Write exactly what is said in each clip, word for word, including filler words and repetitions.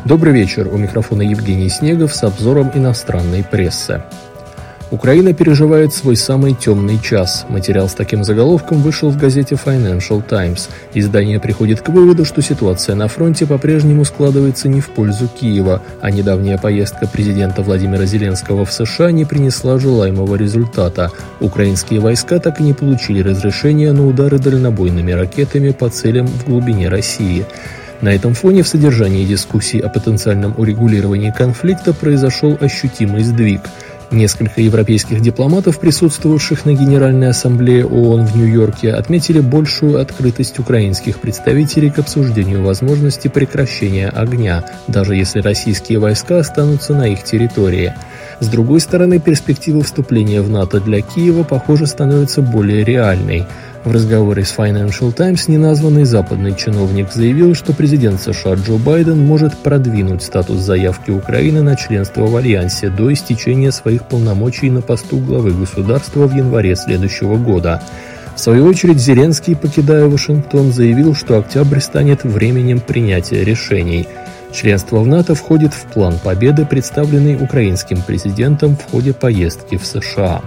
Добрый вечер, у микрофона Евгений Снегов с обзором иностранной прессы. Украина переживает свой самый темный час. Материал с таким заголовком вышел в газете Financial Times. Издание приходит к выводу, что ситуация на фронте по-прежнему складывается не в пользу Киева, а недавняя поездка президента Владимира Зеленского в США не принесла желаемого результата. Украинские войска так и не получили разрешения на удары дальнобойными ракетами по целям в глубине России. На этом фоне в содержании дискуссий о потенциальном урегулировании конфликта произошел ощутимый сдвиг. Несколько европейских дипломатов, присутствовавших на Генеральной ассамблее ООН в Нью-Йорке, отметили большую открытость украинских представителей к обсуждению возможности прекращения огня, даже если российские войска останутся на их территории. С другой стороны, перспектива вступления в НАТО для Киева, похоже, становится более реальной. В разговоре с Financial Times неназванный западный чиновник заявил, что президент США Джо Байден может продвинуть статус заявки Украины на членство в Альянсе до истечения своих полномочий на посту главы государства в январе следующего года. В свою очередь, Зеленский, покидая Вашингтон, заявил, что октябрь станет временем принятия решений. Членство в НАТО входит в план победы, представленный украинским президентом в ходе поездки в США.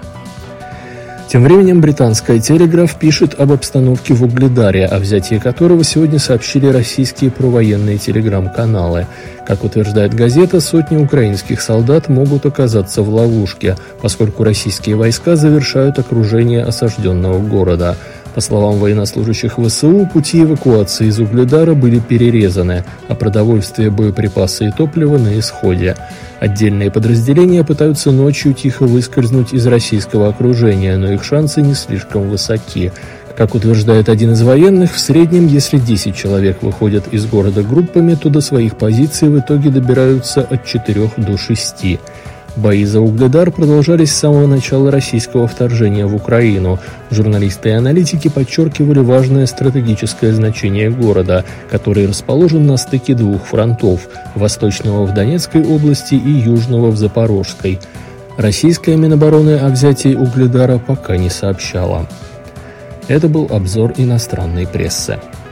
Тем временем британская «Телеграф» пишет об обстановке в Угледаре, о взятии которого сегодня сообщили российские провоенные телеграм-каналы. Как утверждает газета, сотни украинских солдат могут оказаться в ловушке, поскольку российские войска завершают окружение осажденного города. По словам военнослужащих ВСУ, пути эвакуации из Угледара были перерезаны, а продовольствие, боеприпасы и топливо на исходе. Отдельные подразделения пытаются ночью тихо выскользнуть из российского окружения, но их шансы не слишком высоки. Как утверждает один из военных, в среднем, если десять человек выходят из города группами, то до своих позиций в итоге добираются от четырёх до шести. Бои за Угледар продолжались с самого начала российского вторжения в Украину. Журналисты и аналитики подчеркивали важное стратегическое значение города, который расположен на стыке двух фронтов – восточного в Донецкой области и южного в Запорожской. Российская Минобороны о взятии Угледара пока не сообщала. Это был обзор иностранной прессы.